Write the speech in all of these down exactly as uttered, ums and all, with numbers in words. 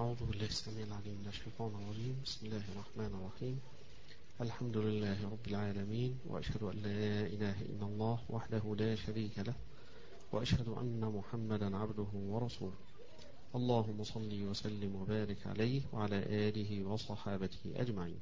أعوذ بالله السميع العليم من الشيطان الرجيم. بسم الله الرحمن الرحيم. الحمد لله رب العالمين، وأشهد أن لا إله إلا الله وحده لا شريك له، وأشهد أن محمدا عبده ورسوله. اللهم صل وسلم وبارك عليه وعلى آله وصحابته أجمعين.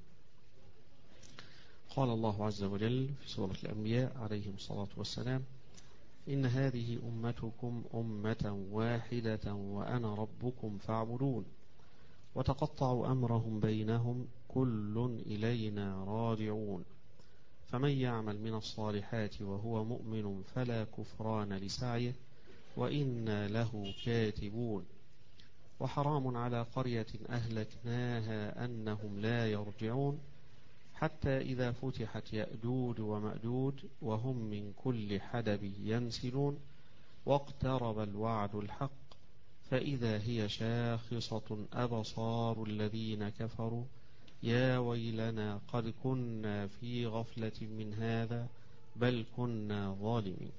قال الله عز وجل في سورة الأنبياء عليهم الصلاة والسلام: إن هذه أمتكم أمة واحدة وأنا ربكم فاعبدون. وتقطعوا أمرهم بينهم كل إلينا راجعون. فمن يعمل من الصالحات وهو مؤمن فلا كفران لسعيه وإنا له كاتبون. وحرام على قرية أهلكناها أنهم لا يرجعون حتى إذا فتحت يأجوج ومأجوج وهم من كل حدب ينسلون واقترب الوعد الحق فإذا هي شاخصة أبصار الذين كفروا يا ويلنا قد كنا في غفلة من هذا بل كنا ظالمين.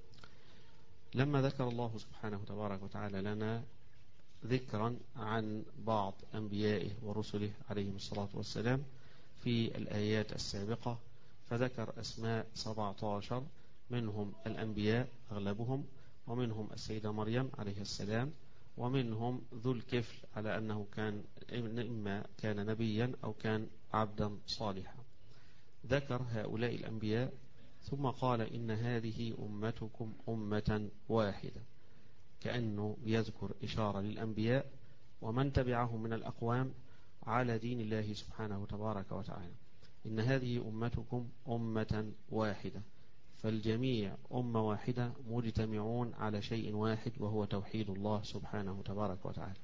لما ذكر الله سبحانه تبارك وتعالى لنا ذكرا عن بعض أنبيائه ورسله عليهم الصلاة والسلام في الآيات السابقة، فذكر أسماء سبعة عشر منهم الأنبياء أغلبهم، ومنهم السيدة مريم عليه السلام، ومنهم ذو الكفل على أنه كان إما كان نبيا أو كان عبدا صالحا. ذكر هؤلاء الأنبياء ثم قال إن هذه أمتكم أمة واحدة، كأنه يذكر إشارة للأنبياء ومن تبعهم من الأقوام على دين الله سبحانه تبارك وتعالى. إن هذه أمتكم أمة واحدة، فالجميع أمة واحدة مجتمعون على شيء واحد وهو توحيد الله سبحانه تبارك وتعالى.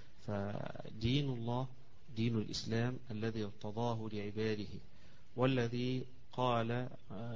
فدين الله دين الإسلام الذي ارتضاه لعباده، والذي قال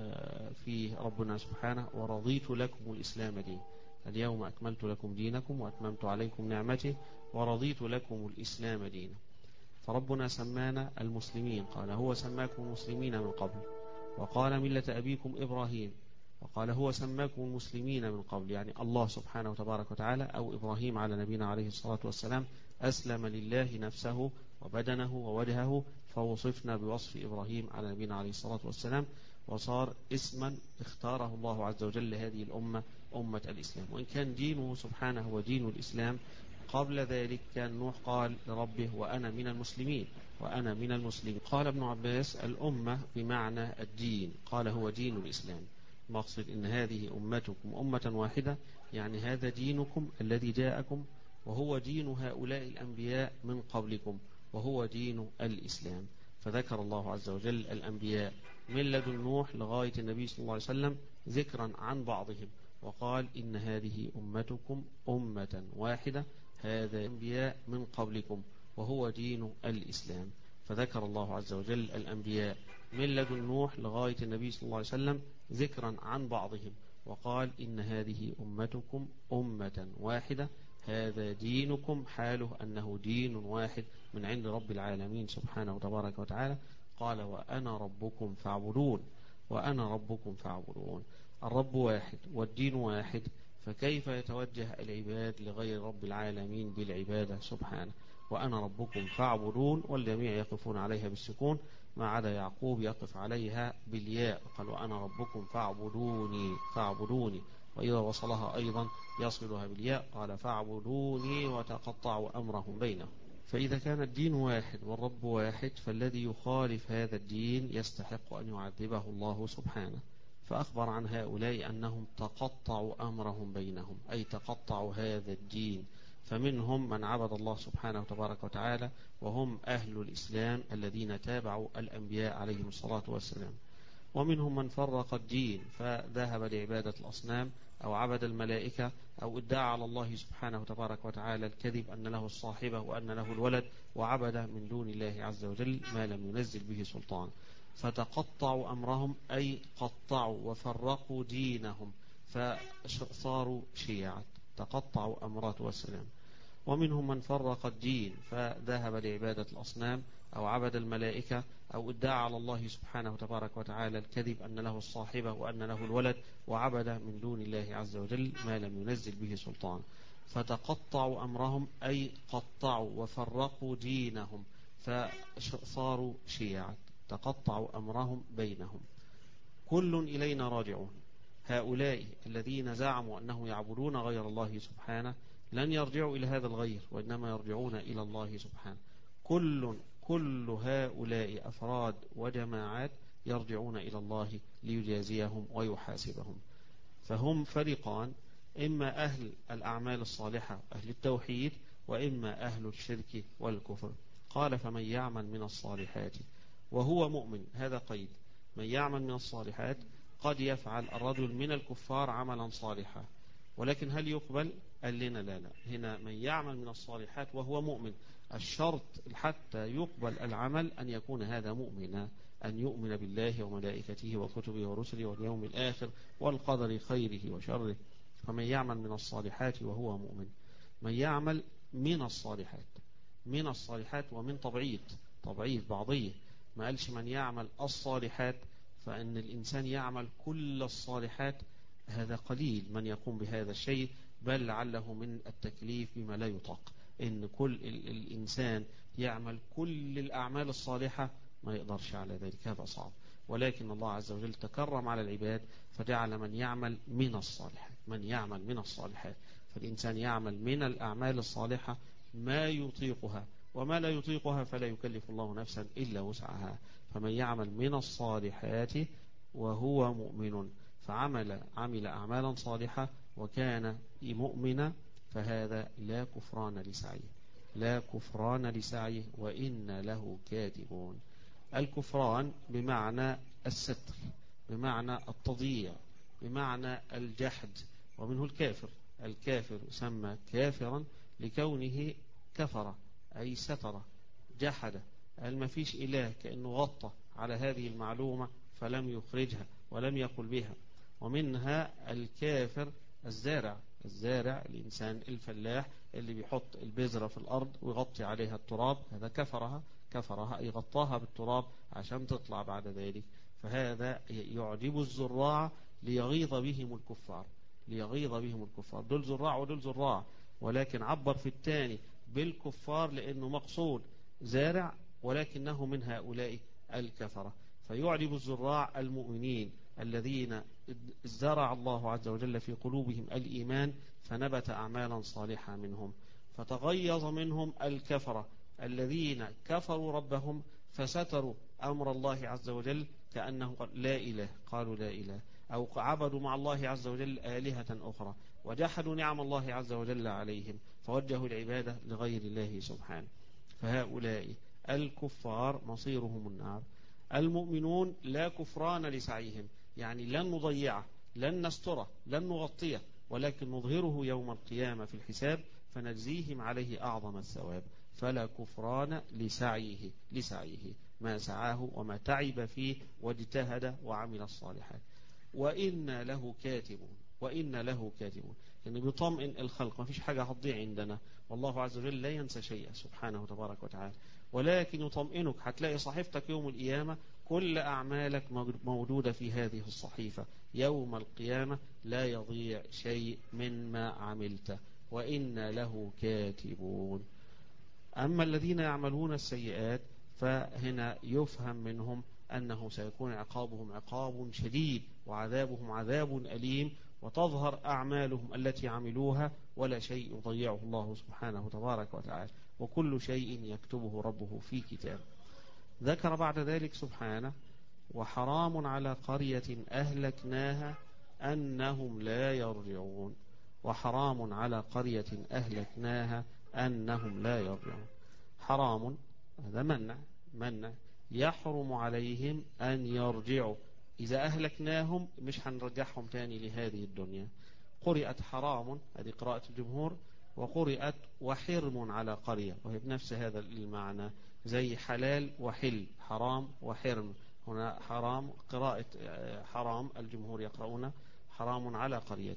فيه ربنا سبحانه: ورضيت لكم الإسلام دين، اليوم أكملت لكم دينكم وأتممت عليكم نعمتي ورضيت لكم الإسلام دينا. فربنا سمانا المسلمين، قال هو سماكم مسلمين من قبل، وقال ملة أبيكم إبراهيم، وقال هو سماكم المسلمين من قبل، يعني الله سبحانه وتبارك وتعالى أو إبراهيم على نبينا عليه الصلاة والسلام أسلم لله نفسه وبدنه ووجهه، فوصفنا بوصف إبراهيم على نبينا عليه الصلاة والسلام، وصار اسما اختاره الله عز وجل لهذه الأمة أمة الإسلام. وإن كان دينه سبحانه هو دين الإسلام، قبل ذلك كان نوح قال لربه: وأنا من المسلمين وأنا من المسلمين. قال ابن عباس: الأمة بمعنى الدين، قال هو دين الإسلام. مقصد إن هذه أمتكم أمة واحدة، يعني هذا دينكم الذي جاءكم، وهو دين هؤلاء الأنبياء من قبلكم، وهو دين الإسلام. فذكر الله عز وجل الأنبياء من لدن نوح لغاية النبي صلى الله عليه وسلم ذكرا عن بعضهم، وقال: إن هذه أمتكم أمة واحدة، هذا الأنبياء من قبلكم وهو دين الإسلام. فذكر الله عز وجل الأنبياء من لدن نوح لغاية النبي صلى الله عليه وسلم ذكرا عن بعضهم، وقال: إن هذه أمتكم أمة واحدة، هذا دينكم، حاله أنه دين واحد من عند رب العالمين سبحانه وتبارك وتعالى. قال: وأنا ربكم فاعبدون. وأنا ربكم فاعبدون، الرب واحد والدين واحد، فكيف يتوجه العباد لغير رب العالمين بالعبادة سبحانه؟ وأنا ربكم فاعبدون، والجميع يقفون عليها بالسكون ما عدا يعقوب يقف عليها بالياء، قال: وأنا ربكم فاعبدوني فاعبدوني، وإذا وصلها أيضا يصلها بالياء، قال: فاعبدوني وتقطعوا أمرهم بينهم. فإذا كان الدين واحد والرب واحد، فالذي يخالف هذا الدين يستحق أن يعذبه الله سبحانه. فأخبر عن هؤلاء أنهم تقطعوا أمرهم بينهم، أي تقطعوا هذا الدين. فمنهم من عبد الله سبحانه وتبارك وتعالى وهم أهل الإسلام الذين تابعوا الأنبياء عليهم الصلاة والسلام، ومنهم من فرق الدين فذهب لعبادة الأصنام أو عبد الملائكة أو ادعى على الله سبحانه وتبارك وتعالى الكذب أن له الصاحبة وأن له الولد، وعبد من دون الله عز وجل ما لم ينزل به سلطان. فتقطعوا أمرهم، أي قطعوا وفرقوا دينهم، فصاروا شيعا، تقطعوا أمرات والسلام. ومنهم من فرق الدين فذهب لعبادة الأصنام أو عبد الملائكة أو ادعى على الله سبحانه وتبارك وتعالى الكذب أن له الصاحبة وأن له الولد، وعبد من دون الله عز وجل ما لم ينزل به سلطان. فتقطعوا أمرهم أي قطعوا وفرقوا دينهم فصاروا شيعا، تقطعوا أمرهم بينهم. كل إلينا راجعون. هؤلاء الذين زعموا أنه يعبدون غير الله سبحانه لن يرجعوا إلى هذا الغير، وإنما يرجعون إلى الله سبحانه. كل كل هؤلاء أفراد وجماعات يرجعون إلى الله ليجازيهم ويحاسبهم. فهم فريقان، إما أهل الأعمال الصالحة أهل التوحيد، وإما أهل الشرك والكفر. قال فمن يعمل من الصالحات وهو مؤمن، هذا قيد، من يعمل من الصالحات قد يفعل الرجل من الكفار عملا صالحا، ولكن هل يقبل؟ قال لنا لا لا، هنا من يعمل من الصالحات وهو مؤمن. الشرط حتى يقبل العمل أن يكون هذا مؤمنا، أن يؤمن بالله وملائكته وكتبه ورسله واليوم الآخر والقدر خيره وشره. فمن يعمل من الصالحات وهو مؤمن. من يعمل من الصالحات، من الصالحات ومن طبعيد، طبعيد بعضية، ما قالش من يعمل الصالحات، فإن الإنسان يعمل كل الصالحات هذا قليل من يقوم بهذا الشيء، بل لعله من التكليف بما لا يطاق. إن كل الإنسان يعمل كل الأعمال الصالحة ما يقدرش على ذلك، هذا صعب. ولكن الله عز وجل تكرم على العباد فجعل من يعمل من الصالحات، من يعمل من الصالحات. فالإنسان يعمل من الأعمال الصالحة ما يطيقها، وما لا يطيقها فلا يكلف الله نفسا إلا وسعها. فمن يعمل من الصالحات وهو مؤمن، فعمل عمل أعمالا صالحة وكان مؤمنا، فهذا لا كفران لسعيه، لا كفران لسعيه وإن له كاتبون. الكفران بمعنى الستر، بمعنى التضييع، بمعنى الجحد، ومنه الكافر. الكافر يسمى كافرا لكونه كفر أي ستر، جحد، قال ما فيش إله، كأنه غطى على هذه المعلومة فلم يخرجها ولم يقل بها. ومنها الكافر الزارع، الزارع الإنسان الفلاح اللي بيحط البذرة في الأرض ويغطي عليها التراب، هذا كفرها، كفرها أي غطاها بالتراب عشان تطلع بعد ذلك. فهذا يعجب الزراع ليغيظ بهم الكفار، ليغيظ بهم الكفار. دول زراع ودول زراع، ولكن عبر في الثاني بالكفار لأنه مقصود زارع، ولكنه من هؤلاء الكفرة. فيعجب الزراع المؤمنين الذين زرع الله عز وجل في قلوبهم الإيمان فنبت أعمالا صالحة منهم. فتغيظ منهم الكفرة الذين كفروا ربهم فستروا أمر الله عز وجل، كأنهم لا إله، قالوا لا إله، أو عبدوا مع الله عز وجل آلهة أخرى، وجحدوا نعم الله عز وجل عليهم فوجهوا العبادة لغير الله سبحانه. فهؤلاء الكفار مصيرهم النار. المؤمنون لا كفران لسعيهم، يعني لن نضيعه، لن نستره، لن نغطيه، ولكن نظهره يوم القيامة في الحساب فنجزيهم عليه أعظم الثواب. فلا كفران لسعيه، لسعيه ما سعاه وما تعب فيه واجتهد وعمل الصالحات. وإن له كاتبون، وإن له كاتبون، يعني بيطمئن الخلق، ما فيش حاجة هتضيع عندنا، والله عز وجل لا ينسى شيئا سبحانه تبارك وتعالى. ولكن يطمئنك، هتلاقي صحيفتك يوم القيامة كل أعمالك موجودة في هذه الصحيفة يوم القيامة، لا يضيع شيء مما عملته. وإن له كاتبون. أما الذين يعملون السيئات فهنا يفهم منهم أنه سيكون عقابهم عقاب شديد وعذابهم عذاب أليم، وتظهر أعمالهم التي عملوها ولا شيء يضيعه الله سبحانه تبارك وتعالى، وكل شيء يكتبه ربه في كتاب. ذكر بعد ذلك سبحانه وحرام على قرية أهلكناها أنهم لا يرجعون. وحرام على قرية أهلكناها أنهم لا يرجعون. حرام هذا منع، منع يحرم عليهم أن يرجعوا. إذا أهلكناهم مش هنرجعهم تاني لهذه الدنيا. قرئت حرام، هذه قراءة الجمهور، وقرئت وحرم على قرية، وهي بنفس هذا المعنى، زي حلال وحل، حرام وحرم. هنا حرام قراءة حرام، الجمهور يقرؤون حرام على قرية.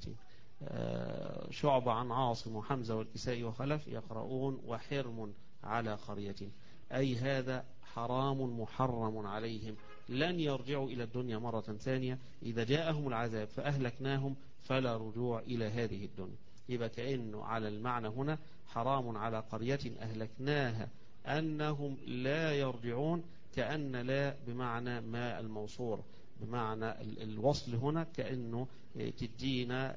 شعب عن عاصم وحمزة والكسائي وخلف يقرؤون وحرم على قرية، أي هذا حرام محرم عليهم، لن يرجعوا إلى الدنيا مرة ثانية. إذا جاءهم العذاب فأهلكناهم فلا رجوع إلى هذه الدنيا. يبقى كأنه على المعنى هنا حرام على قرية أهلكناها أنهم لا يرجعون، كأن لا بمعنى ما الموصول، بمعنى الوصل هنا كأنه تدينا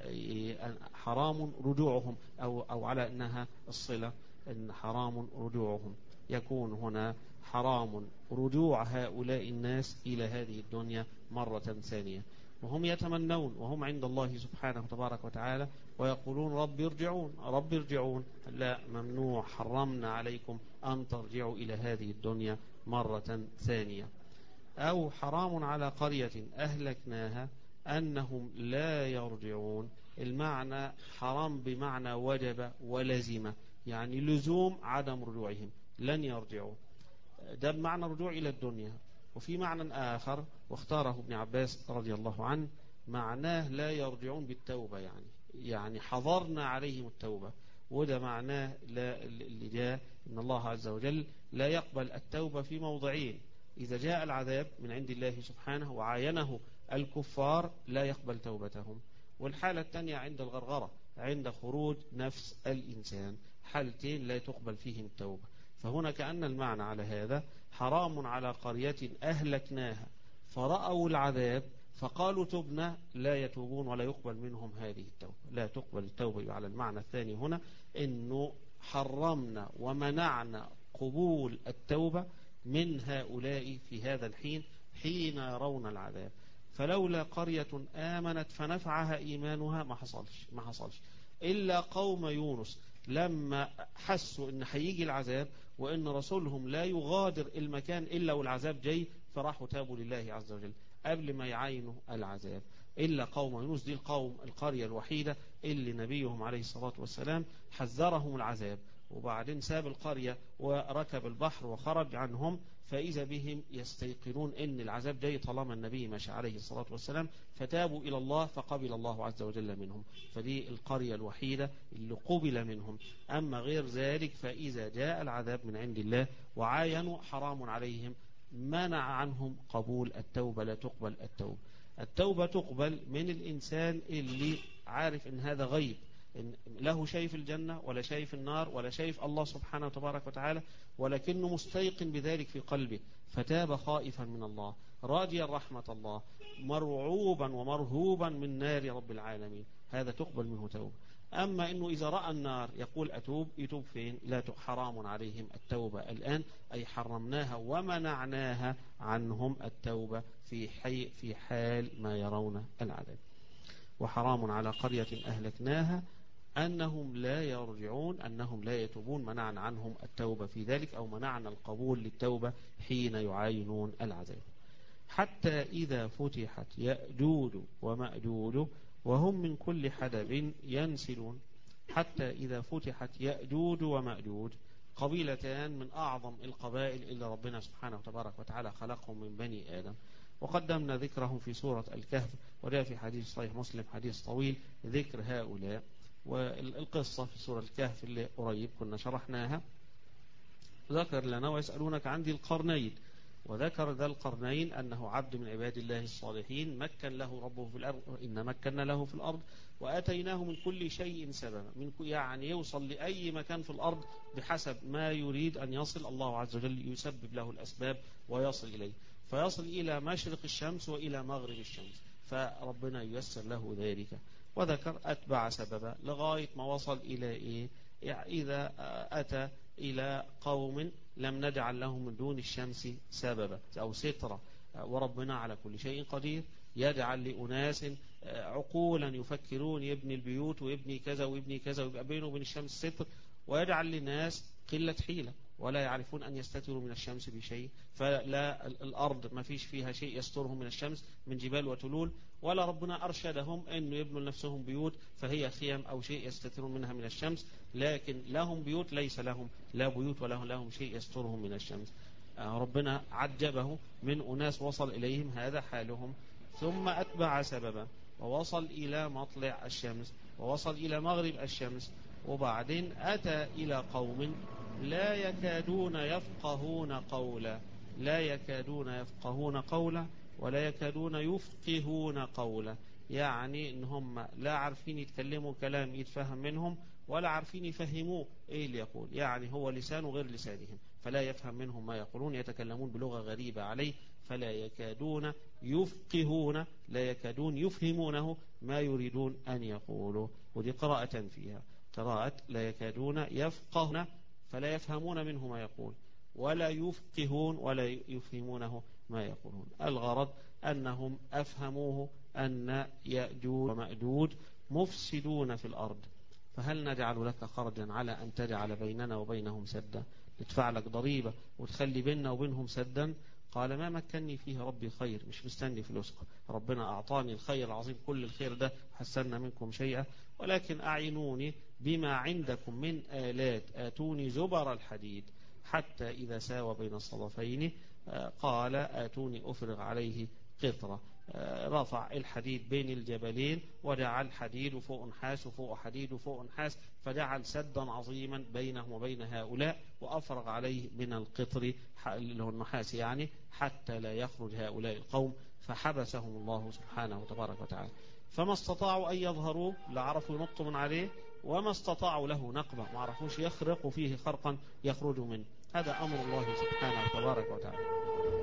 حرام رجوعهم، أو, أو على أنها الصلة أن حرام رجوعهم، يكون هنا حرام رجوع هؤلاء الناس إلى هذه الدنيا مرة ثانية، وهم يتمنون وهم عند الله سبحانه وتبارك وتعالى ويقولون رب ارجعون رب ارجعون، لا، ممنوع، حرمنا عليكم أن ترجعوا إلى هذه الدنيا مرة ثانية. أو حرام على قرية أهلكناها أنهم لا يرجعون، المعنى حرام بمعنى وجب ولزم، يعني لزوم عدم رجوعهم، لن يرجعوا، ده بمعنى رجوع إلى الدنيا. وفي معنى آخر واختاره ابن عباس رضي الله عنه، معناه لا يرجعون بالتوبة، يعني يعني حظرنا عليهم التوبة، وده معناه لا اللي جاء إن الله عز وجل لا يقبل التوبة في موضعين: إذا جاء العذاب من عند الله سبحانه وعاينه الكفار لا يقبل توبتهم، والحالة الثانية عند الغرغرة، عند خروج نفس الإنسان، حالتين لا تقبل فيهم التوبة. فهنا كأن المعنى على هذا حرام على قرية أهلكناها فرأوا العذاب فقالوا تبنا، لا يتوبون ولا يقبل منهم هذه التوبة، لا تقبل التوبة. على المعنى الثاني هنا إنه حرمنا ومنعنا قبول التوبة من هؤلاء في هذا الحين حين يرون العذاب. فلولا قرية آمنت فنفعها إيمانها ما حصلش ما حصلش إلا قوم يونس، لما حسوا إن هيجي العذاب وإن رسولهم لا يغادر المكان إلا والعذاب جاي، فراحوا تابوا لله عز وجل قبل ما يعينوا العذاب. إلا قوم يونس، دي القوم القرية الوحيدة اللي نبيهم عليه الصلاة والسلام حذرهم العذاب، وبعدين ساب القرية وركب البحر وخرج عنهم، فإذا بهم يستيقنون إن العذاب جاي طالما النبي مشى عليه الصلاة والسلام، فتابوا إلى الله فقبل الله عز وجل منهم. فدي القرية الوحيدة اللي قبل منهم. أما غير ذلك فإذا جاء العذاب من عند الله وعاينوا حرام عليهم، منع عنهم قبول التوبة، لا تقبل التوبة. التوبة تقبل من الإنسان اللي عارف إن هذا غيب، إن له شايف الجنة ولا شايف النار ولا شايف الله سبحانه وتبارك وتعالى، ولكنه مستيقن بذلك في قلبه، فتاب خائفا من الله راجيا رحمة الله مرعوبا ومرهوبا من نار رب العالمين، هذا تقبل منه توبة. أما إنه إذا رأى النار يقول أتوب، يتوب فين؟ لا، حرام عليهم التوبة الآن، أي حرمناها ومنعناها عنهم التوبة في حي في حال ما يرون العذاب. وحرام على قرية أهلكناها أنهم لا يرجعون، أنهم لا يتوبون، منعنا عنهم التوبة في ذلك، أو منعنا القبول للتوبة حين يعاينون العذاب. حتى إذا فتحت يأجوج ومأجوج وهم من كل حدب ينسلون. حتى إذا فتحت يأجوج ومأجوج، قبيلتان من أعظم القبائل اللي ربنا سبحانه وتبارك وتعالى خلقهم من بني آدم، وقدمنا ذكرهم في سورة الكهف، وجاء في حديث صحيح مسلم حديث طويل ذكر هؤلاء. والقصة في سورة الكهف اللي قريب كنا شرحناها، ذكر لنا ويسألونك عن ذي القرنين، وذكر ذا القرنين أنه عبد من عباد الله الصالحين مكن له ربه في الأرض، إن مكنا له في الأرض وآتيناه من كل شيء سببا، من يعني يوصل لأي مكان في الأرض بحسب ما يريد أن يصل، الله عز وجل يسبب له الأسباب ويصل إليه، فيصل إلى مشرق الشمس وإلى مغرب الشمس، فربنا ييسر له ذلك. وذكر أتبع سببا لغاية ما وصل إلى إيه؟ إذا أتى إلى قوم لم نجعل لهم من دون الشمس سببا أو سترة، وربنا على كل شيء قدير، يجعل لأناس عقولا يفكرون يبني البيوت ويبني كذا ويبني كذا ويبقى بينه وبين الشمس ستر، ويجعل لناس قلة حيلة ولا يعرفون أن يستتروا من الشمس بشيء، فلا الأرض ما فيش فيها شيء يسترهم من الشمس من جبال وتلول، ولا ربنا أرشدهم أن يبنوا لنفسهم بيوت فهي خيام أو شيء يستترون منها من الشمس، لكن لهم بيوت ليس لهم لا بيوت ولا لهم شيء يسترهم من الشمس. ربنا عجبه من أناس وصل إليهم هذا حالهم، ثم أتبع سببا ووصل إلى مطلع الشمس ووصل إلى مغرب الشمس، وبعدين أتى إلى قوم لا يكادون يفقهون قولا، لا يكادون يفقهون قولا ولا يكادون يفقهون قولا، يعني إن هم لا عارفين يتكلموا كلام يتفهم منهم ولا عارفين يفهموه إيه اللي يقول، يعني هو لسانه غير لسانهم فلا يفهم منهم ما يقولون، يتكلمون بلغة غريبة عليه فلا يكادون يفقهون لا يكادون يفهمونه ما يريدون أن يقولوا. ودي قراءة فيها قراءة لا يكادون يفقهون فلا يفهمون منه ما يقول، ولا يفقهون ولا يفهمونه ما يقولون. الغرض أنهم أفهموه أن يأجوج ومأجوج مفسدون في الأرض، فهل نجعل لك خرجا على أن تجعل بيننا وبينهم سدا، ندفع لك ضريبة وتخلي بيننا وبينهم سدا؟ قال ما مكنني فيه ربي خير، مش مستني فلوسكم، ربنا أعطاني الخير العظيم كل الخير ده حسنا منكم شيئا، ولكن أعينوني بما عندكم من آلات، آتوني زبر الحديد حتى إذا ساوى بين الصدفين قال آتوني أفرغ عليه قطرة. رفع الحديد بين الجبلين وجعل حديد وفوق نحاس وفوق حديد وفوق نحاس، فجعل سدا عظيما بينهم وبين هؤلاء، وأفرغ عليه من القطر اللي هو النحاس يعني حتى لا يخرج هؤلاء القوم، فحبسهم الله سبحانه وتبارك وتعالى. فما استطاعوا أن يظهروا، لا عرفوا ينطوا من عليه، وما استطاعوا له نقبة، ما عرفوش يخرقوا فيه خرقا يخرجوا منه. هذا أمر الله سبحانه وتبارك وتعالى.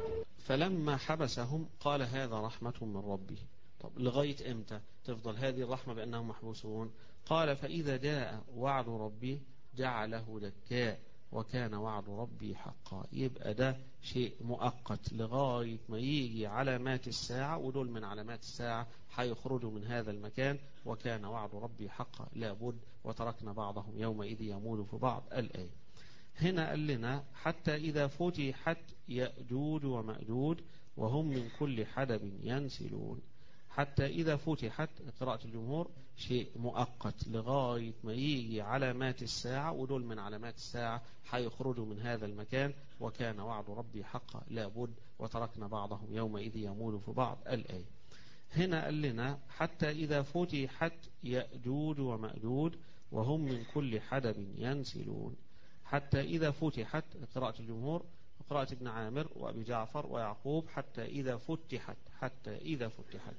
فلما حبسهم قال هذا رحمة من ربي. طب لغاية إمتى تفضل هذه الرحمة بأنهم محبوسون؟ قال فإذا جاء وعد ربي جعله دكاء وكان وعد ربي حقا. يبقى ده شيء مؤقت لغاية ما يجي علامات الساعة، ودول من علامات الساعة حيخرجوا من هذا المكان، وكان وعد ربي حقا لابد، وتركنا بعضهم يومئذ يمول في بعض. الآية هنا قال لنا حتى إذا فتحت يأجوج ومأجوج وهم من كل حدب ينسلون. حتى إذا فتحت قراءة الجمهور شيء مؤقت لغاية ما يجي علامات الساعة، ودول من علامات الساعة حيخرجوا من هذا المكان، وكان وعد ربي حقا لابد، وتركنا بعضهم يومئذ يمول في بعض. الآية هنا قال لنا حتى إذا فتحت يأجوج ومأجوج وهم من كل حدب ينسلون. حتى إذا فتحت قراءة الجمهور وقراءة ابن عامر وأبي جعفر ويعقوب حتى إذا فتحت حتى إذا فتحت.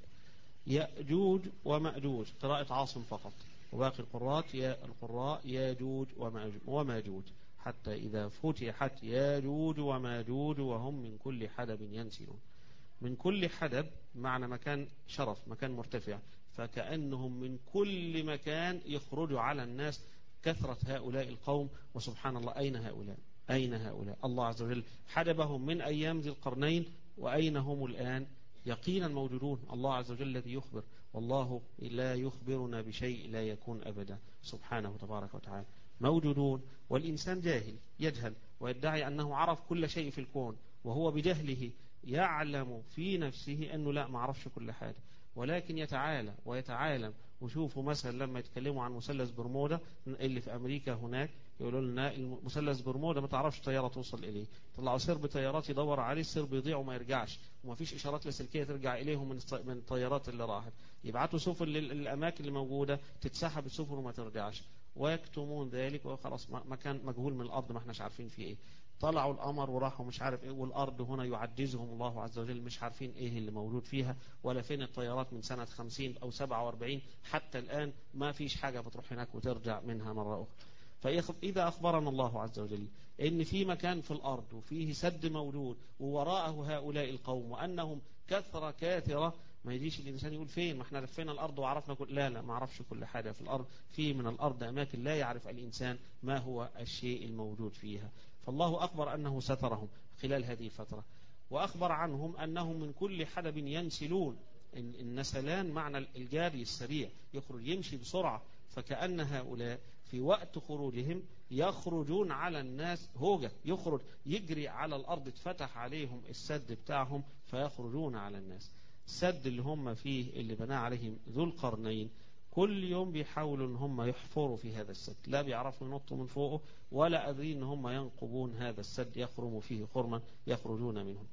يأجوج ومأجوج قراءة عاصم فقط، وباقي القراءات يا القراء ياجوج وماجوج. حتى إذا فتحت ياجوج وماجوج وهم من كل حدب ينسلون. من كل حدب معنى مكان شرف، مكان مرتفع، فكأنهم من كل مكان يخرجوا على الناس كثرة هؤلاء القوم. وسبحان الله أين هؤلاء أين هؤلاء الله عز وجل حدبهم من أيام ذي القرنين، وأين هم الآن؟ يقينا موجودون. الله عز وجل الذي يخبر، والله لا يخبرنا بشيء لا يكون أبدا سبحانه تبارك وتعالى. موجودون، والإنسان جاهل يجهل ويدعي أنه عرف كل شيء في الكون، وهو بجهله يعلم في نفسه أنه لا ما عرفش كل حاجة، ولكن يتعالى ويتعالم. وشوفوا مثلا لما يتكلموا عن مثلث برمودا اللي في أمريكا هناك، يقولوا لنا مثلث برمودا ما تعرفش طيارة توصل إليه، طلعوا سرب طيارات يدور عليه، السرب يضيع وما يرجعش، وما فيش إشارات لاسلكية ترجع إليهم من من الطيارات اللي راحت. يبعتوا سفن للأماكن اللي موجودة، تتسحب السفن وما ترجعش، ويكتمون ذلك، وخلاص مكان مجهول من الأرض ما احناش عارفين فيه إيه. طلعوا القمر وراحوا مش عارف إيه، والأرض هنا يعجزهم الله عز وجل، مش عارفين إيه اللي موجود فيها، ولا فين الطيارات من سنة خمسين أو سبعة وأربعين حتى الآن ما فيش حاجة بتروح هناك وترجع منها مرة أخرى. فإذا أخبرنا الله عز وجل إن في مكان في الأرض وفيه سد موجود ووراءه هؤلاء القوم وأنهم كثرة كاثرة، ما يجيش الإنسان يقول فين، ما احنا لفينا الأرض وعرفنا كل، لا لا ما عرفش كل حاجة في الأرض. في من الأرض أماكن لا يعرف الإنسان ما هو الشيء الموجود فيها. فالله أخبر أنه سترهم خلال هذه الفترة، وأخبر عنهم أنهم من كل حدب ينسلون. النسلان معنى الجاري السريع، يخرج يمشي بسرعة، فكأن هؤلاء في وقت خروجهم يخرجون على الناس هوجة، يخرج يجري على الأرض، اتفتح عليهم السد بتاعهم فيخرجون على الناس. السد اللي هم فيه اللي بناه عليهم ذو القرنين، كل يوم بيحاولوا ان هم يحفروا في هذا السد، لا بيعرفوا ينطوا من فوقه ولا قادرين ان هم ينقبون هذا السد يخرموا فيه خرما يخرجون منه،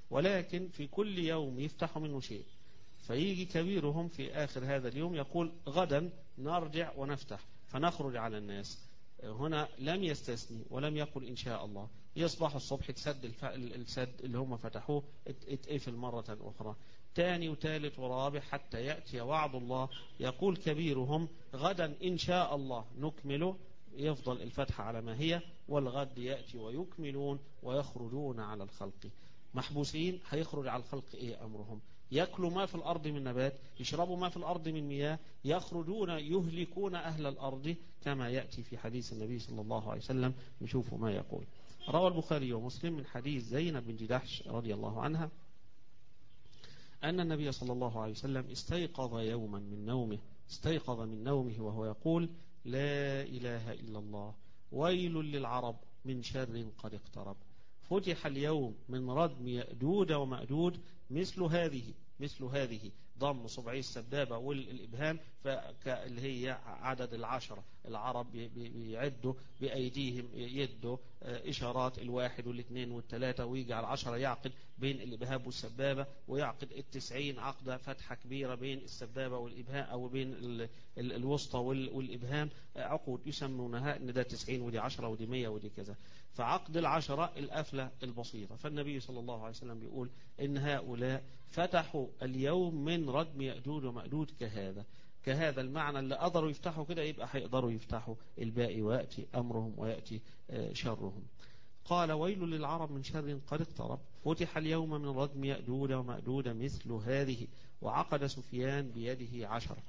ولكن في كل يوم يفتحوا منه شيء. فيجي كبيرهم في آخر هذا اليوم يقول غدا نرجع ونفتح، فنخرج على الناس. هنا لم يستثني ولم يقل إن شاء الله. يصبح الصبح تسد السد اللي هم فتحوه اتقفل مرة أخرى، تاني وثالث ورابع، حتى يأتي وعد الله يقول كبيرهم غدا إن شاء الله نكمله، يفضل الفتحة على ما هي، والغد يأتي ويكملون ويخرجون على الخلق. محبوسين هيخرج على الخلق إيه أمرهم؟ يأكلوا ما في الأرض من نبات، يشربوا ما في الأرض من مياه، يخرجون يهلكون أهل الأرض كما يأتي في حديث النبي صلى الله عليه وسلم. نشوفوا ما يقول. روى البخاري ومسلم من حديث زينب بن جحش رضي الله عنها أن النبي صلى الله عليه وسلم استيقظ يوما من نومه استيقظ من نومه وهو يقول لا إله إلا الله، ويل للعرب من شر قد اقترب، فتح اليوم من ردم يأجوج ومأجوج مثل هذه مثل هذه ضم صبعي السبابة والإبهام، اللي هي عدد العشرة. العرب بيعدوا بأيديهم يدوا إشارات الواحد والاثنين والثلاثة، ويجعل عشرة يعقد بين الإبهام والسبابة، ويعقد التسعين عقدة فتحة كبيرة بين السبابة والإبهام، أو بين الوسطى والإبهام، عقود يسمونها إن ده تسعين ودي عشرة ودي مية ودي كذا. فعقد العشرة الأفلة البسيطة. فالنبي صلى الله عليه وسلم بيقول إن هؤلاء فتحوا اليوم من ردم يأجوج ومأجوج كهذا كهذا المعنى اللي قدروا يفتحوا كده، يبقى هيقدروا يفتحوا الباقي، ويأتي أمرهم ويأتي شرهم. قال ويل للعرب من شر قد اقترب، فتح اليوم من ردم يأجوج ومأجوج مثل هذه، وعقد سفيان بيده عشرة.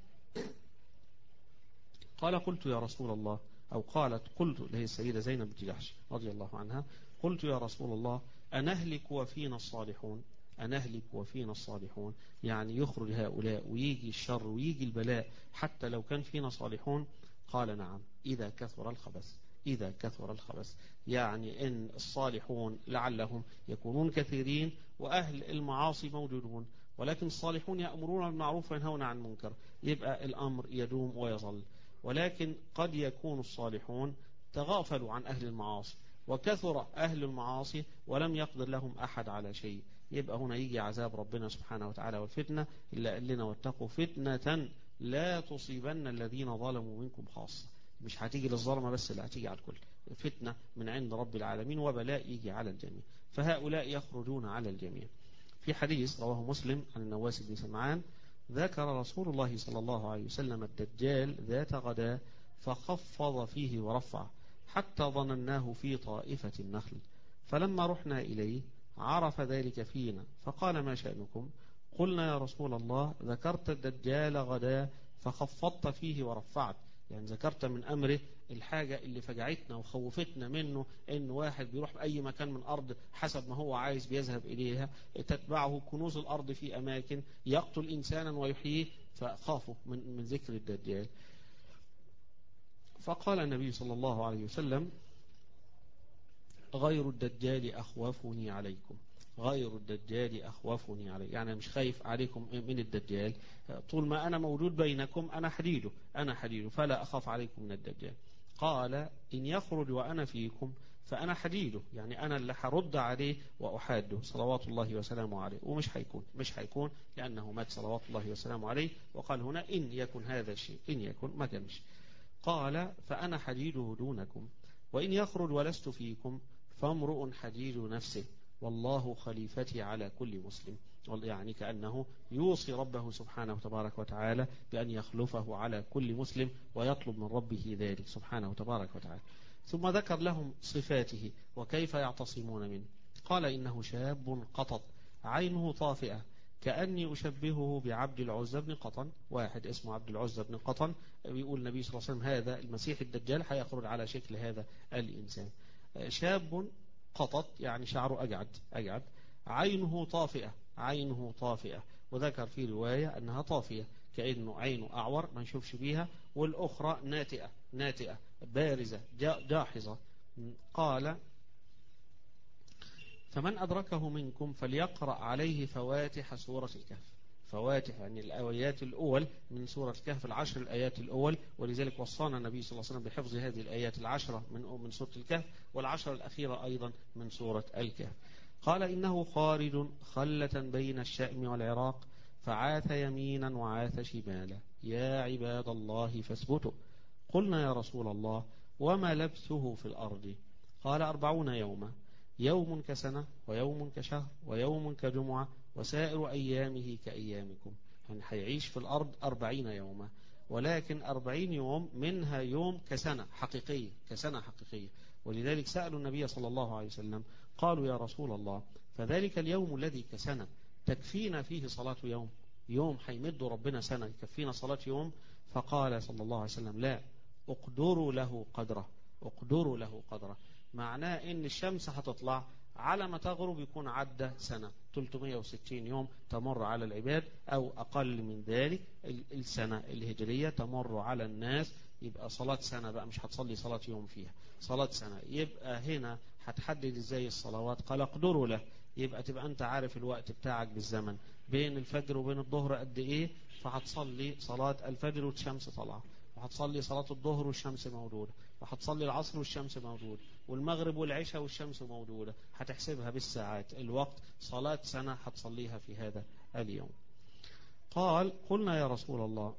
قال قلت يا رسول الله، أو قالت قلت اللي هي السيدة زينب بنت جحش رضي الله عنها، قلت يا رسول الله أنهلك وفينا الصالحون أنهلك وفينا الصالحون، يعني يخرج هؤلاء ويجي الشر ويجي البلاء حتى لو كان فينا صالحون؟ قال نعم إذا كثر الخبث إذا كثر الخبث، يعني إن الصالحون لعلهم يكونون كثيرين وأهل المعاصي موجودون، ولكن الصالحون يأمرون بالمعروف وينهون عن المنكر، يبقى الأمر يدوم ويظل. ولكن قد يكون الصالحون تغافلوا عن أهل المعاصي، وكثر أهل المعاصي ولم يقدر لهم أحد على شيء، يبقى هنا يجي عذاب ربنا سبحانه وتعالى والفتنة، إلا قال لنا واتقوا فتنة لا تصيبن الذين ظلموا منكم خاصة. مش هتيجي للظلمة بس، اللي هتيجي على الكل، فتنة من عند رب العالمين وبلاء يجي على الجميع، فهؤلاء يخرجون على الجميع. في حديث رواه مسلم عن النواس بن سمعان ذكر رسول الله صلى الله عليه وسلم الدجال ذات غداء فخفض فيه ورفع حتى ظنناه في طائفة النخل، فلما رحنا إليه عرف ذلك فينا فقال ما شأنكم؟ قلنا يا رسول الله ذكرت الدجال غدا فخفضت فيه ورفعت، يعني ذكرت من أمره الحاجة اللي فجعتنا وخوفتنا منه، إن واحد بيروح بأي مكان من أرض حسب ما هو عايز بيذهب إليها، تتبعه كنوز الأرض في أماكن، يقتل إنسانا ويحييه، فخافوا من, من ذكر الدجال. فقال النبي صلى الله عليه وسلم غير الدجال أخوفني عليكم غير الدجال أخوفني عليه، يعني مش خايف عليكم من الدجال، طول ما أنا موجود بينكم أنا حديده أنا حديده فلا أخاف عليكم من الدجال. قال إن يخرج وأنا فيكم فأنا حديده، يعني أنا اللي هرد عليه وأحاده صلوات الله وسلامه عليه، ومش هيكون مش هيكون لأنه مات صلوات الله وسلامه عليه، وقال هنا إن يكن هذا الشيء، إن يكن ما كانش. قال فأنا حديده دونكم، وإن يخرج ولست فيكم فامرؤ حديد نفسه والله خليفتي على كل مسلم، يعني كأنه يوصي ربه سبحانه وتبارك وتعالى بأن يخلفه على كل مسلم ويطلب من ربه ذلك سبحانه وتبارك وتعالى. ثم ذكر لهم صفاته وكيف يعتصمون منه. قال إنه شاب قطط عينه طافئة كأني أشبهه بعبد العزى بن قطن، واحد اسمه عبد العزى بن قطن، بيقول النبي صلى الله عليه وسلم هذا المسيح الدجال هيخرج على شكل هذا الإنسان. شاب قطط يعني شعره أجعد أجعد عينه طافئة عينه طافئة وذكر في رواية أنها طافية كأنه عينه أعور ما نشوفش بيها، والأخرى ناتئة ناتئة بارزة جاحظة. قال فمن أدركه منكم فليقرأ عليه فواتح سورة الكهف، فواتح يعني الآيات الأول من سورة الكهف، العشر الآيات الأول، ولذلك وصانا النبي صلى الله عليه وسلم بحفظ هذه الآيات العشرة من من سورة الكهف، والعشر الأخيرة أيضا من سورة الكهف. قال إنه خارج خلة بين الشأم والعراق فعاث يمينا وعاث شمالا، يا عباد الله فاثبتوا. قلنا يا رسول الله وما لبثه في الأرض؟ قال أربعون يوما، يوم كسنة ويوم كشهر ويوم كجمعة وسائر أيامه كأيامكم. يعني هيعيش في الأرض أربعين يوما، ولكن أربعين يوم منها يوم كسنة حقيقية، كسنة حقيقية. ولذلك سألوا النبي صلى الله عليه وسلم قالوا يا رسول الله فذلك اليوم الذي كسنة تكفينا فيه صلاة يوم؟ يوم هيمد ربنا سنة يكفينا صلاة يوم؟ فقال صلى الله عليه وسلم لا، اقدروا له قدره، اقدروا له قدره. معناه ان الشمس هتطلع على ما تغرب يكون عدى سنة، ثلاثمائة وستين يوم تمر على العباد أو أقل من ذلك. السنة الهجرية تمر على الناس، يبقى صلاة سنة بقى، مش هتصلي صلاة يوم فيها، صلاة سنة. يبقى هنا هتحدد ازاي الصلوات؟ قال اقدروا له، يبقى تبقى انت عارف الوقت بتاعك بالزمن، بين الفجر وبين الظهر قد ايه، فهتصلي صلاة الفجر والشمس طالعة، وهتصلي صلاة الظهر والشمس موجودة، وهتصلي العصر والشمس موجودة، والمغرب والعشاء والشمس موجودة، هتحسبها بالساعات، الوقت صلاة سنة هتصليها في هذا اليوم. قال قلنا يا رسول الله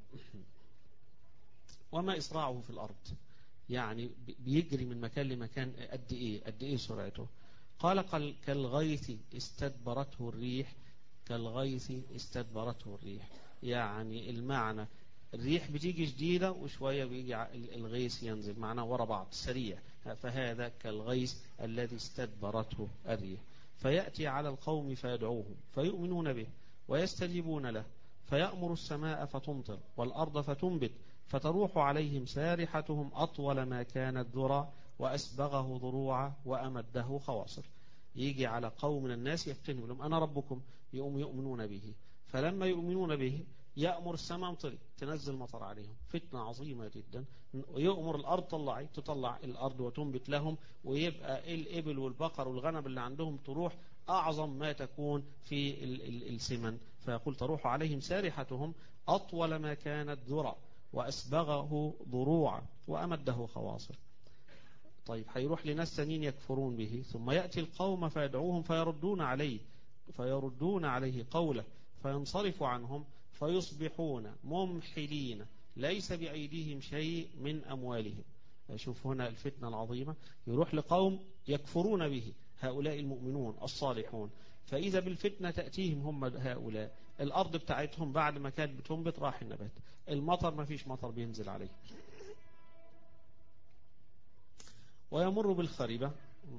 وما إسراعه في الأرض؟ يعني بيجري من مكان لمكان قد إيه، قد إيه سرعته؟ قال كالغيث استدبرته الريح، كالغيث استدبرته الريح. يعني المعنى الريح بتيجي شديدة وشوية بيجي الغيث ينزل، معناه ورا بعض سريع، فهذا كالغيث الذي استدبرته الريح. فيأتي على القوم فيدعوهم فيؤمنون به ويستجيبون له، فيأمر السماء فتمطر والأرض فتنبت، فتروح عليهم سارحتهم أطول ما كانت ذرى وأسبغه ضروعا وأمده خواصر. يجي على قوم من الناس يفتنوا لهم أنا ربكم، يؤم يؤمنون به، فلما يؤمنون به يأمر السماء مطر تنزل مطر عليهم، فتنة عظيمة جدا. ويأمر الأرض طلعي تطلع الأرض وتنبت لهم، ويبقى الإبل والبقر والغنم اللي عندهم تروح أعظم ما تكون في السمن. فيقول تروح عليهم سارحتهم أطول ما كانت ذرى وأسبغه ضروعا وأمده خواصر. طيب هيروح لناس ثانيين يكفرون به، ثم يأتي القوم فيدعوهم فيردون عليه فيردون عليه قوله فينصرف عنهم فيصبحون ممحلين ليس بأيديهم شيء من أموالهم. شوف هنا الفتنة العظيمة، يروح لقوم يكفرون به هؤلاء المؤمنون الصالحون، فإذا بالفتنة تأتيهم هم هؤلاء، الأرض بتاعتهم بعد ما كانت بتنبت راح النبات، المطر ما فيش مطر بينزل عليه. ويمر بالخريبة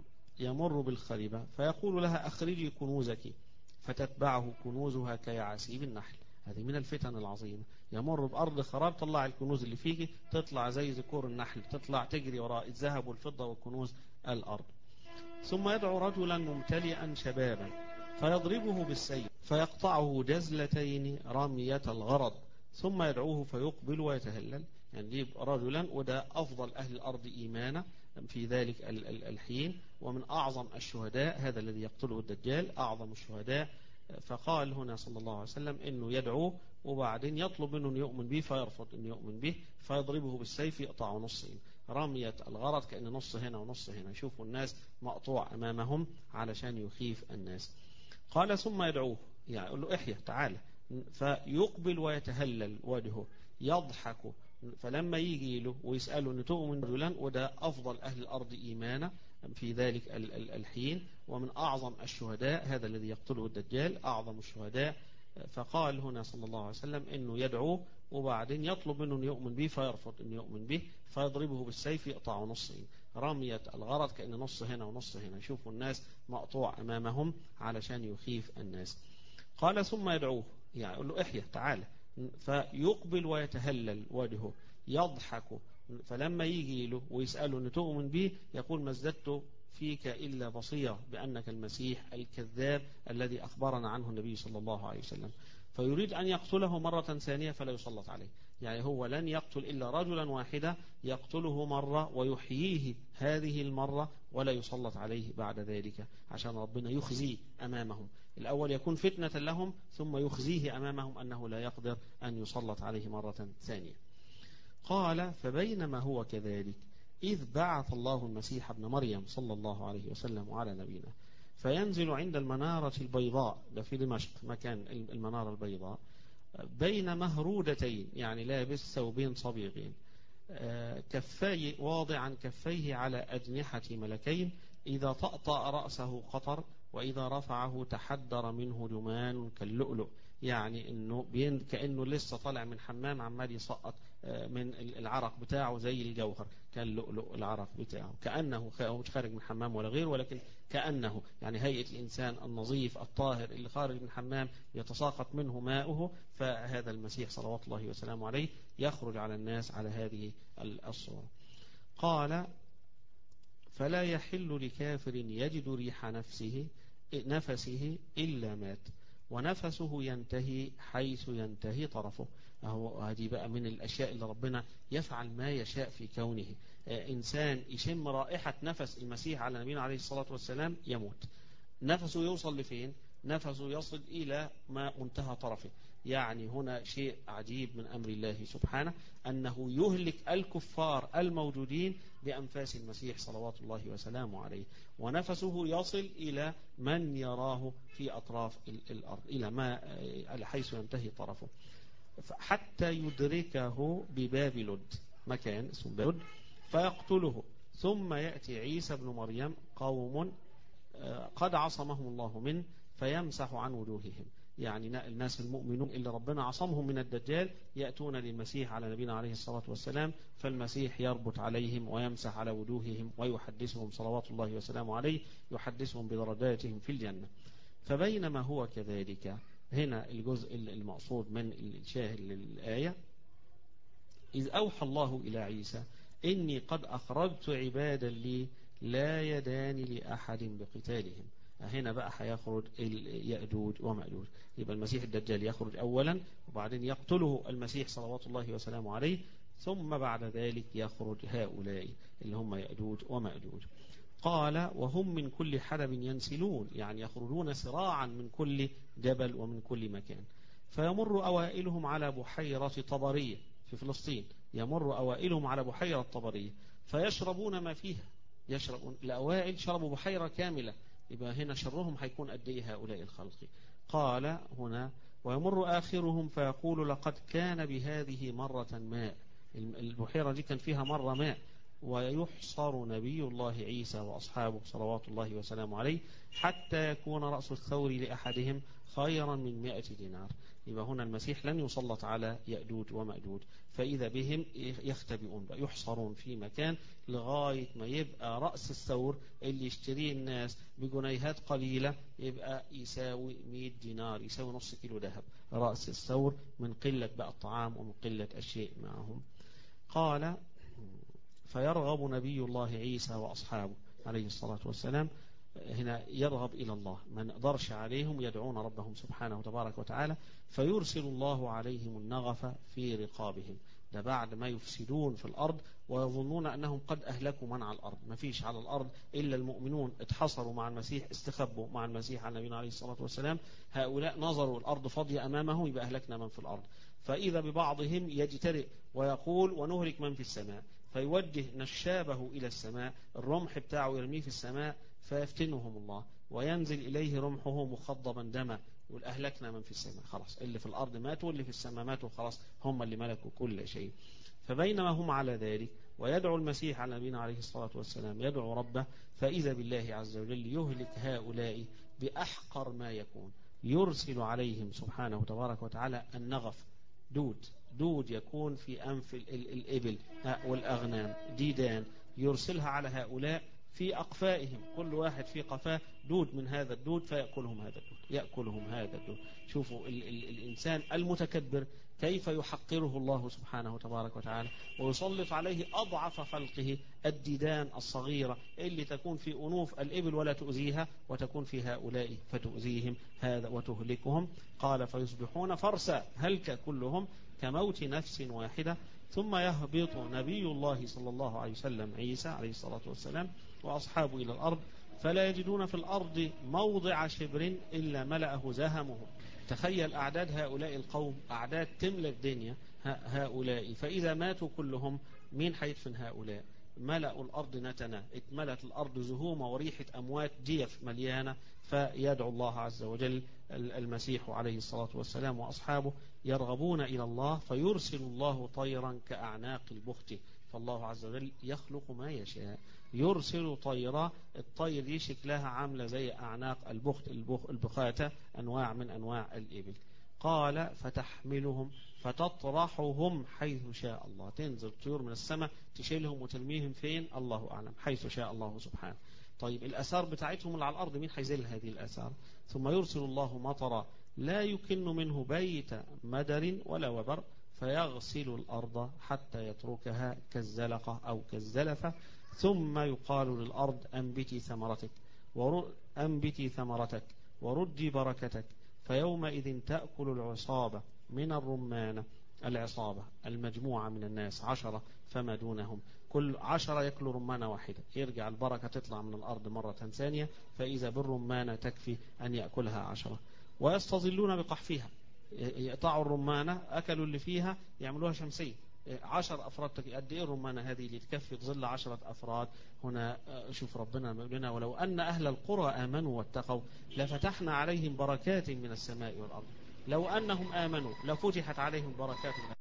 يمر بالخريبة فيقول لها أخرجي كنوزك، فتتبعه كنوزها كيعاسيب النحل. هذه من الفتن العظيمة، يمر بأرض خراب طلع الكنوز اللي فيه تطلع زي ذكور النحل، تطلع تجري وراء الذهب والفضة والكنوز الأرض. ثم يدعو رجلا ممتلئا شبابا فيضربه بالسيف فيقطعه جزلتين رمية الغرض، ثم يدعوه فيقبل ويتهلل. يعني يجيب رجلا، وده أفضل أهل الأرض إيمانا في ذلك الحين، ومن أعظم الشهداء، هذا الذي يقتله الدجال أعظم الشهداء. فقال هنا صلى الله عليه وسلم إنه يدعوه وبعدين يطلب منه أن يؤمن به فيرفض أن يؤمن به، فيضربه بالسيف يقطعه نصين رمية الغرض، كأن نص هنا ونص هنا، يشوفوا الناس مقطوع أمامهم علشان يخيف الناس. قال ثم يدعوه، يعني يقول له احيا تعالى، فيقبل ويتهلل وجهه يضحك. فلما يجي له ويسأله أن تؤمن رجلا، وده أفضل أهل الأرض إيمانا في ذلك الحين، ومن أعظم الشهداء، هذا الذي يقتله الدجال أعظم الشهداء. فقال هنا صلى الله عليه وسلم إنه يدعوه وبعدين يطلب منه أن يؤمن به فيرفض أن يؤمن به، فيضربه بالسيف يقطعه نصين رمية الغرض، كأن نص هنا ونص هنا، يشوفوا الناس مقطوع أمامهم علشان يخيف الناس. قال ثم يدعوه، يعني يقول له احيا تعالى، فيقبل ويتهلل وجهه يضحك. فلما يجي له ويسأله أن تؤمن به يقول ما ازددت فيك إلا بصيرة بأنك المسيح الكذاب الذي أخبرنا عنه النبي صلى الله عليه وسلم. فيريد أن يقتله مرة ثانية فلا يسلط عليه، يعني هو لن يقتل إلا رجلا واحدا، يقتله مرة ويحييه هذه المرة ولا يسلط عليه بعد ذلك، عشان ربنا يخزيه أمامهم. الأول يكون فتنة لهم، ثم يخزيه أمامهم أنه لا يقدر أن يسلط عليه مرة ثانية. قال فبينما هو كذلك إذ بعث الله المسيح ابن مريم صلى الله عليه وسلم وعلى نبينا، فينزل عند المنارة البيضاء، ده في دمشق مكان المنارة البيضاء، بين مهرودتين، يعني لابس ثوبين صبيغين، كفي واضعا كفيه على أجنحة ملكين، إذا طأطأ رأسه قطر، وإذا رفعه تحدر منه جمان كاللؤلؤ. يعني إنه بين كأنه لسه طالع من حمام عمال يسقط من العرق بتاعه زي الجوهر، كاللؤلؤ العرق بتاعه، كأنه مش خارج من حمام ولا غير، ولكن كأنه يعني هيئة الإنسان النظيف الطاهر اللي خارج من حمام يتساقط منه ماؤه. فهذا المسيح صلوات الله وسلامه عليه يخرج على الناس على هذه الصورة. قال: فلا يحل لكافر يجد ريح نفسه نفسه إلا مات، ونفسه ينتهي حيث ينتهي طرفه. أهو هذه بقى من الأشياء اللي ربنا يفعل ما يشاء في كونه. إنسان يشم رائحة نفس المسيح على نبينا عليه الصلاة والسلام يموت. نفسه يوصل لفين؟ نفسه يصل إلى ما منتهى طرفه. يعني هنا شيء عجيب من أمر الله سبحانه، أنه يهلك الكفار الموجودين بأنفاس المسيح صلوات الله وسلامه عليه، ونفسه يصل إلى من يراه في أطراف الأرض، إلى ما حيث ينتهي طرفه، حتى يدركه بباب لد، مكان اسمه باب لد، فيقتله. ثم يأتي عيسى بن مريم قوم قد عصمهم الله منه فيمسح عن وجوههم. يعني الناس المؤمنون اللي ربنا عصمهم من الدجال يأتون للمسيح على نبينا عليه الصلاة والسلام، فالمسيح يربط عليهم ويمسح على وجوههم ويحدثهم صلوات الله وسلامه عليه، يحدثهم بدرجاتهم في الجنة. فبينما هو كذلك، هنا الجزء المقصود من الشاهد للآية: إذ أوحى الله إلى عيسى إني قد أخرجت عبادا لي لا يدان لأحد بقتالهم. هنا بقى هيخرج يأجوج ومأجوج. يبقى المسيح الدجال يخرج أولا، وبعدين يقتله المسيح صلوات الله وسلامه عليه، ثم بعد ذلك يخرج هؤلاء اللي هم يأجوج ومأجوج. قال: وهم من كل حدب ينسلون، يعني يخرجون سراعا من كل جبل ومن كل مكان. فيمر أوائلهم على بحيرة طبرية في فلسطين، يمر أوائلهم على بحيرة طبرية فيشربون ما فيها. يشربون الأوائل شربوا بحيرة كاملة، يبقى هنا شرهم هيكون قد ايه هؤلاء الخلق. قال هنا: ويمر آخرهم فيقول لقد كان بهذه مرة ماء، البحيرة دي كان فيها مرة ماء. ويحصر نبي الله عيسى وأصحابه صلوات الله وسلامه عليه حتى يكون رأس الثور لأحدهم خيرا من مائة دينار. يبقى هنا المسيح لن يسلط على يأجوج ومأجوج، فإذا بهم يختبئون، يحصرون في مكان لغاية ما يبقى رأس الثور اللي يشتريه الناس بجنيهات قليلة يبقى يساوي مئة دينار، يساوي نص كيلو ذهب رأس الثور، من قلة بقى الطعام ومن قلة أشياء معهم. قال: فيرغب نبي الله عيسى وأصحابه عليه الصلاة والسلام، هنا يرغب إلى الله، ما نقدرش عليهم، يدعون ربهم سبحانه وتبارك وتعالى، فيرسل الله عليهم النغف في رقابهم. ده بعد ما يفسدون في الأرض ويظنون أنهم قد أهلكوا من على الأرض، ما فيش على الأرض إلا المؤمنون اتحصروا مع المسيح، استخبوا مع المسيح على نبينا عليه الصلاة والسلام. هؤلاء نظروا الأرض فاضية أمامهم، يبقى أهلكنا من في الأرض. فإذا ببعضهم يجترئ ويقول ونهلك من في السماء، فيوجه نشابه إلى السماء، الرمح بتاعه يرميه في السماء فيفتنهم الله، وينزل إليه رمحه مخضبا دما، يقول أهلكنا من في السماء، خلاص اللي في الأرض ماتوا واللي في السماء ماتوا، خلاص هم اللي ملكوا كل شيء. فبينما هم على ذلك ويدعو المسيح على نبينا عليه الصلاة والسلام يدعو ربه، فإذا بالله عز وجل يهلك هؤلاء بأحقر ما يكون، يرسل عليهم سبحانه تبارك وتعالى النغف، دود دود يكون في أنف الإبل والأغنام، ديدان يرسلها على هؤلاء في أقفائهم، كل واحد في قفاه دود من هذا الدود، فيأكلهم هذا الدود يأكلهم هذا الدود. شوفوا ال ال الإنسان المتكبر كيف يحقره الله سبحانه وتبارك وتعالى، ويسلط عليه أضعف خلقه الديدان الصغيرة اللي تكون في أنوف الإبل ولا تؤذيها، وتكون في هؤلاء فتؤذيهم هذا وتهلكهم. قال: فيصبحون فرسا هلك كلهم كموت نفس واحدة. ثم يهبط نبي الله صلى الله عليه وسلم عيسى عليه الصلاة والسلام وأصحابه إلى الأرض، فلا يجدون في الأرض موضع شبر إلا ملأه زهمهم. تخيل أعداد هؤلاء القوم، أعداد تملى الدنيا هؤلاء، فإذا ماتوا كلهم مين حيدفن هؤلاء؟ ملأوا الأرض نتنا، اتملت الأرض زهومة وريحة أموات جيف مليانة. فيدعو الله عز وجل المسيح عليه الصلاة والسلام وأصحابه يرغبون إلى الله، فيرسل الله طيرا كأعناق البخت فالله عز وجل يخلق ما يشاء، يرسل طيرا، الطير دي شكلها عاملة زي أعناق البخت البخاتة، أنواع من أنواع الإبل. قال فتحملهم فتطرحهم حيث شاء الله، تنزل طيور من السماء تشيلهم وترميهم فين؟ الله أعلم، حيث شاء الله سبحانه. طيب الآثار بتاعتهم اللي على الأرض مين هيزيل هذه الآثار؟ ثم يرسل الله مطرا لا يكن منه بيت مدر ولا وبر فيغسل الأرض حتى يتركها كالزلقة أو كالزلفة، ثم يقال للأرض أنبتي ثمرتك أنبتي ثمرتك وردي بركتك، فيومئذ تأكل العصابة من الرمان، العصابة المجموعة من الناس عشرة فما دونهم، كل عشرة يأكلوا رمانة واحدة، يرجع البركة تطلع من الأرض مرة ثانية، فإذا بالرمانة تكفي أن يأكلها عشرة. ويستظلون بقحفها، يقطعوا الرمانة أكلوا اللي فيها يعملوها شمسية، عشر أفراد قد إيه الرمانة هذه اللي تكفي تظل عشرة أفراد. هنا شوف ربنا لنا ولو أن أهل القرى آمنوا واتقوا لفتحنا عليهم بركات من السماء والأرض، لو أنهم آمنوا لفتحت عليهم بركات من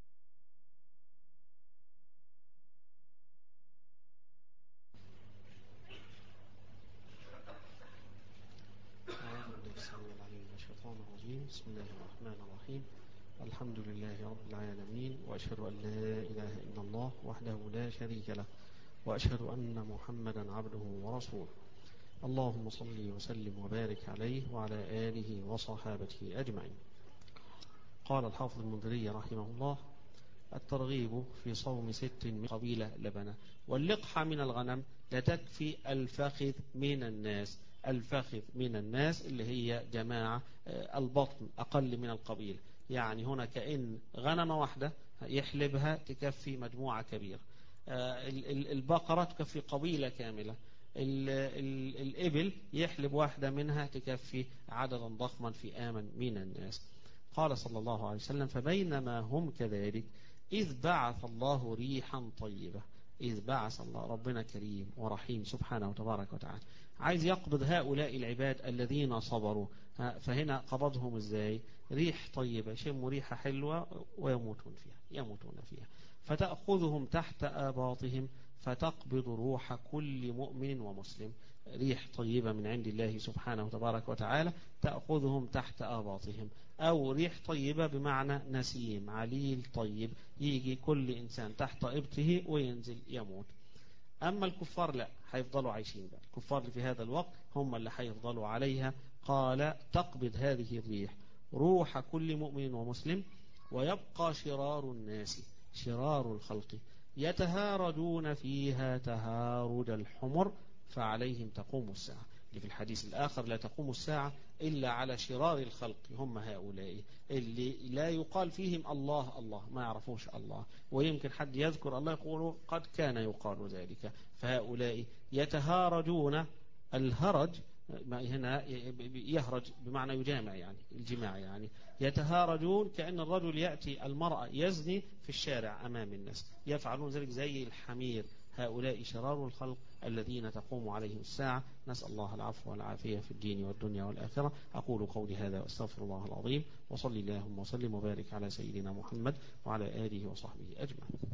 الشيطان الرجيم. بسم الله الرحمن الرحيم. الحمد لله رب العالمين، وأشهد أن لا إله إلا الله وحده لا شريك له، وأشهد أن محمدا عبده ورسوله. اللهم صل وسلم وبارك عليه وعلى آله وصحابته أجمعين. قال الحافظ المنذري رحمه الله: الترغيب في صوم ست من قبيلة لبنة، واللقحة من الغنم لتكفي الفخذ من الناس، الفخذ من الناس اللي هي جماعة البطن أقل من القبيلة، يعني هنا كأن غنمة واحدة يحلبها تكفي مجموعة كبيرة، البقرة تكفي قبيلة كاملة، الإبل يحلب واحدة منها تكفي عددا ضخما في آمن من الناس. قال صلى الله عليه وسلم: فبينما هم كذلك إذ بعث الله ريحا طيبة، إذ بعث الله، ربنا كريم ورحيم سبحانه وتبارك وتعالى، عايز يقبض هؤلاء العباد الذين صبروا، فهنا قبضهم إزاي؟ ريح طيبة، يشموا ريحة حلوة ويموتون فيها، يموتون فيها، فتأخذهم تحت آباطهم فتقبض روح كل مؤمن ومسلم، ريح طيبة من عند الله سبحانه وتبارك وتعالى تأخذهم تحت آباطهم، أو ريح طيبة بمعنى نسيم عليل طيب، يجي كل إنسان تحت إبطه وينزل يموت. أما الكفار لا، هيفضلوا عايشين بقى، الكفار اللي في هذا الوقت هم اللي هيفضلوا عليها. قال: تقبض هذه الريح روح كل مؤمن ومسلم، ويبقى شرار الناس، شرار الخلق، يتهاردون فيها تهارد الحمر، فعليهم تقوم الساعة. اللي في الحديث الآخر: لا تقوم الساعة إلا على شرار الخلق، هم هؤلاء اللي لا يقال فيهم الله الله، ما يعرفوش الله، ويمكن حد يذكر الله يقولوا قد كان يقال ذلك، فهؤلاء يتهارجون. الهرج هنا يهرج بمعنى يجامع، يعني الجماع، يعني يتهارجون كأن الرجل يأتي المرأة يزني في الشارع أمام الناس، يفعلون ذلك زي الحمير. هؤلاء شرار الخلق الذين تقوم عليهم الساعة، نسأل الله العفو والعافية في الدين والدنيا والآخرة. أقول قولي هذا وأستغفر الله العظيم، وصلي اللهم وسلم وبارك على سيدنا محمد وعلى آله وصحبه أجمعين.